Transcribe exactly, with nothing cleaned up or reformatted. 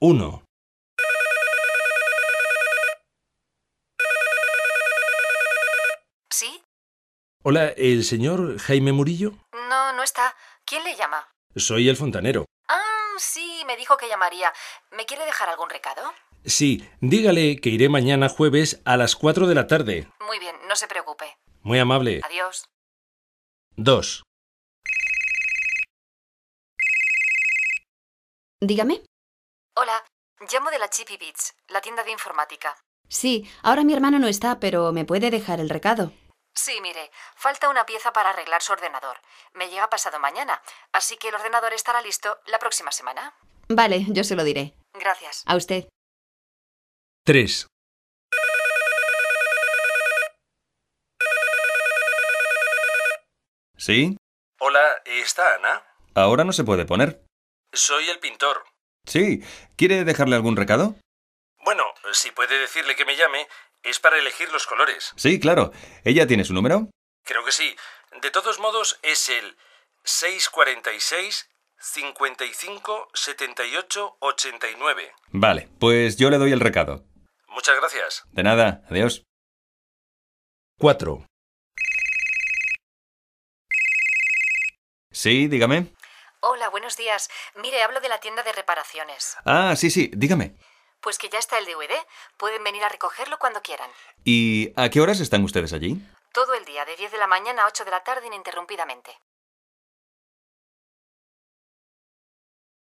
Uno. ¿Sí? Hola, ¿el señor Jaime Murillo? No, no está. ¿Quién le llama? Soy el fontanero. Ah, sí, me dijo que llamaría. ¿Me quiere dejar algún recado? Sí, dígale que iré mañana jueves a las cuatro de la tarde. Muy bien, no se preocupe. Muy amable. Adiós. Dos. Dígame. Hola, llamo de la Chippy Beats, la tienda de informática. Sí, ahora mi hermano no está, pero me puede dejar el recado. Sí, mire, falta una pieza para arreglar su ordenador. Me llega pasado mañana, así que el ordenador estará listo la próxima semana. Vale, yo se lo diré. Gracias. A usted. Tres. ¿Sí? Hola, ¿está Ana? Ahora no se puede poner. Soy el pintor. Sí. ¿Quiere dejarle algún recado? Bueno, si puede decirle que me llame, es para elegir los colores. Sí, claro. ¿Ella tiene su número? Creo que sí. De todos modos, es el seis cuarenta y seis, cincuenta y cinco, setenta y ocho, ochenta y nueve. Vale, pues yo le doy el recado. Muchas gracias. De nada. Adiós. Cuatro. Sí, dígame. Hola, buenos días. Mire, hablo de la tienda de reparaciones. Ah, sí, sí, dígame. Pues que ya está el D V D. Pueden venir a recogerlo cuando quieran. ¿Y a qué horas están ustedes allí? Todo el día, de diez de la mañana a ocho de la tarde ininterrumpidamente.